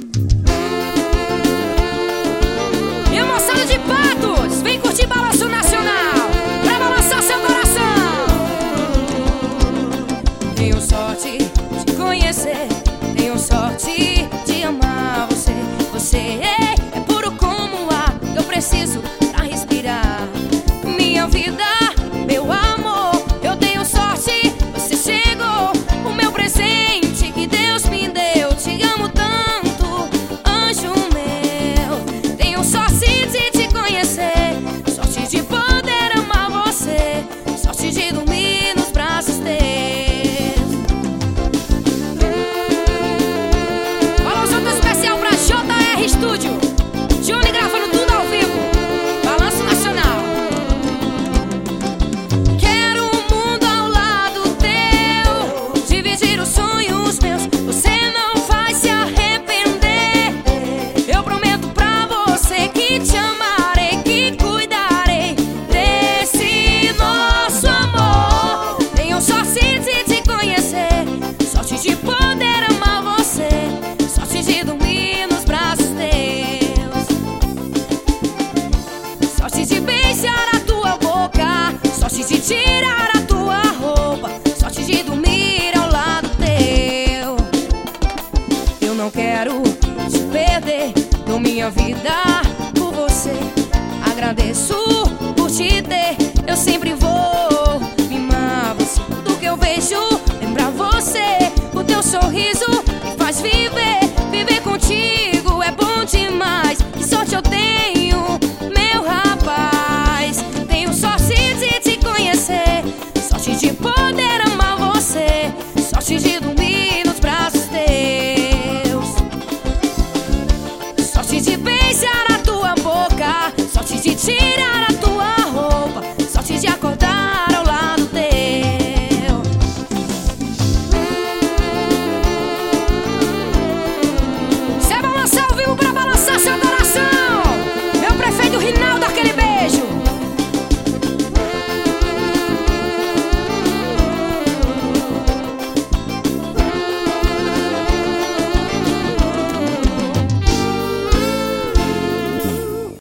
E a moçada de Patos, vem curtir Balanço Nacional pra balançar seu coração. Tenho sorte de conhecer, tenho sorte de amar você. Você é puro como ar, eu preciso pra respirar. Minha vida, meu amor, eu tenho sorte, você chegou. O meu presente que Deus me deu, te amo tanto, anjo meu. Tenho sorte de te conhecer, sorte de poder amar você, sorte de dormir nos braços teus. Balanço todo especial pra JR Studio, Johnny gravando tudo ao vivo, Balanço Nacional. Quero um mundo ao lado teu, dividir os sonhos meus, você não vai se arrepender. Eu prometo pra você que te amarei, que cuidarei desse nosso amor. Tenho sorte de te conhecer, sorte de poder amar você, sorte de dormir nos braços teus, sorte de beijar a tua boca, sorte de tirar a tua roupa, sorte de dormir ao lado teu. Eu não quero te perder, dou minha vida por você. Agradeço por te ter, eu sempre vou mimar você. Tudo que eu vejo, lembrar você, o teu sorriso me faz viver. Viver contigo é bom demais, que sorte eu tenho, meu rapaz. Tenho sorte de te conhecer, sorte de poder amar você, sorte de dormir nos braços teus, sorte de beijar a tua boca, sorte de te